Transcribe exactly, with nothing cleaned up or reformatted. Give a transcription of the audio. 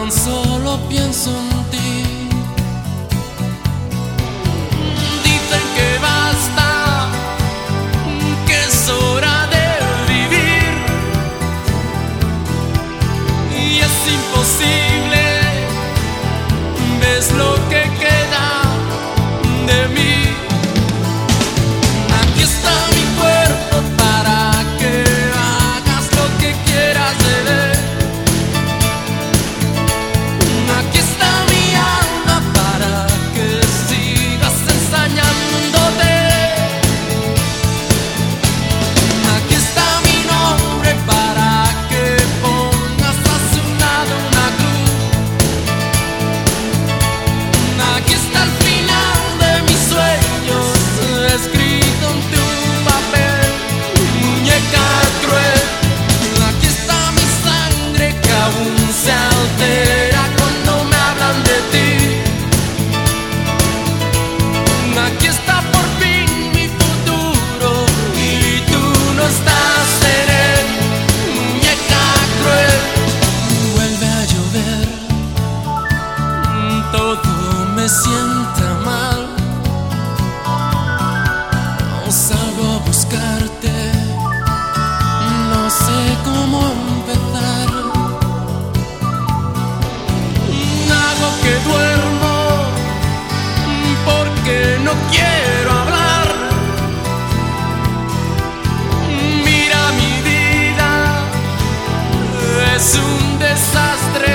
tan solo pienso en ti. Dicen que basta, que es hora de vivir, y es imposible, ves lo que queda de mí. Aquí está mi cuerpo para que hagas lo que quieras de él. Aquí está mi alma para que sigas ensañándote. Aquí está mi nombre para que pongas a su lado una cruz. Aquí está el final de mis sueños escrito en tu papel, muñeca cruel. Aquí está mi sangre que aún se altera cuando me hablan de ti. Aquí está por fin mi futuro y tú no estás en él, muñeca cruel. Vuelve a llover, todo me sienta mal. No salgo a buscarte, no sé cómo empezar. Hago que duermo porque no quiero hablar. Mira mi vida, es un desastre.